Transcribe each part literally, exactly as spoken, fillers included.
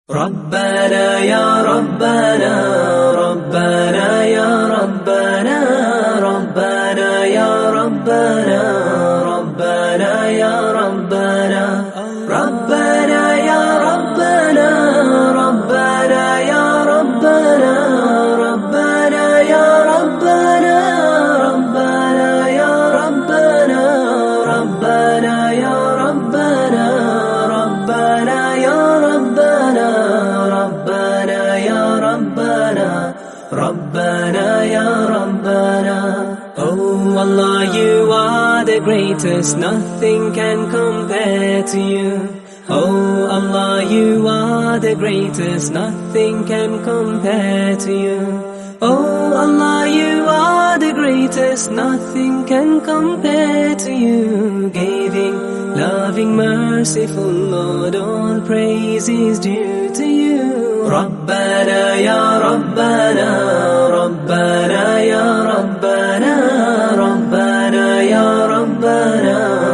ربنا يا ربنا ربنا يا ربنا ربنا يا ربنا ربنا يا ربنا ربنا يا ربنا ربنا يا ربنا ربنا يا ربنا ربنا يا ربنا ربنا يا ربنا ربنا يا ربنا ربنا يا ربنا ربنا يا ربنا. Oh Allah, you are the greatest, nothing can compare to you. Oh Allah, you are the greatest, nothing can compare to you. Oh Allah, you are the greatest, nothing can compare to you. Giving, loving, merciful Lord, all praise is due to you. ربنا يا ربنا ربنا يا ربنا ربنا يا ربنا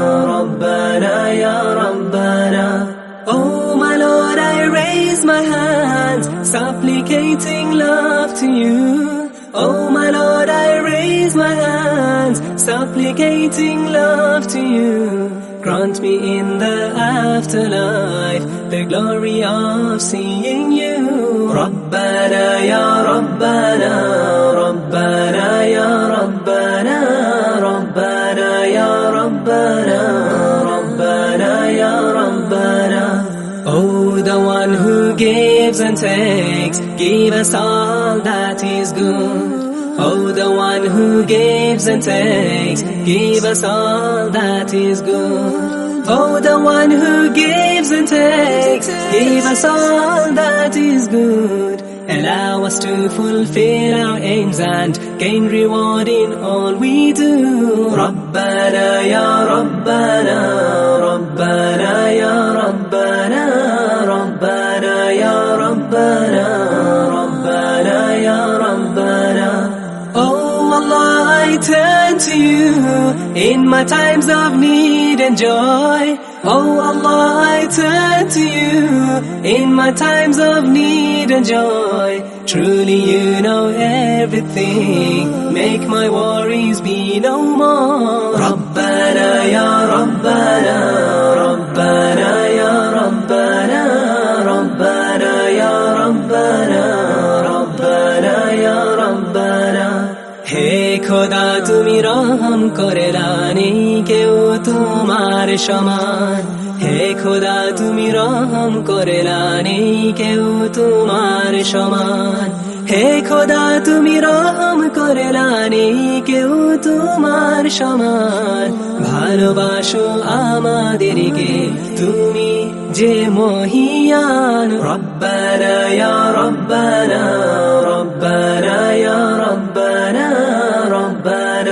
ربنا يا ربنا. Oh my Lord, I raise my hands, supplicating love to you. Oh my Lord, I raise my hands, supplicating love to you. Grant me in the afterlife the glory of seeing you. ربنا يا ربنا ربنا يا ربنا ربنا يا ربنا ربنا يا ربنا. Oh, the one who gives and takes, give us all that is good. Oh, the one who gives and takes, give us all that is good. Oh, the one who gives and takes, give us all that is good. Allow us to fulfill our aims and gain reward in all we do. ربنا يا ربنا ربنا يا ربنا ربنا يا ربنا ربنا يا ربنا. Oh Allah, I turn to you in my times of need and joy. Oh Allah, I turn to you in my times of need and joy. Truly you know everything, make my worries be no more. ربنا يا ربنا ربنا يا ربنا ربنا يا ربنا ربنا يا ربنا. হে খোদা তুমি রহম করে নেই কেউ তোমার সমান. হে খোদা তুমি রহম করে নেই কেউ তোমার সমান. হে খোদা তুমি রহম করে নেই কেউ তোমার সমান. ভালোবাসো আমাদেরকে তুমি যে মহিয়ান. রব্বানা ইয়া রব্বানা রব্বানা ইয়া রব্বানা রব্বানা